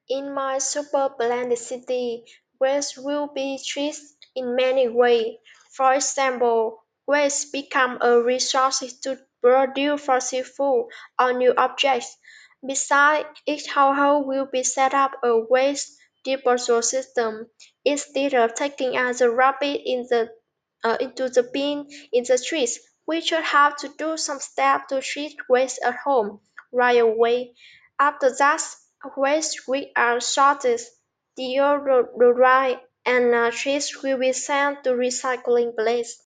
In my super blended city, waste will be treated in many ways. For example, waste become a resource to produce fossil fuel or new objects. Besides, each household will be set up a waste disposal system. Instead of taking as a rubbish into the bin in the streets, we should have to do some steps to treat waste at home right away. After that, waste we are sorted, deodorized, and trees will be sent to recycling place.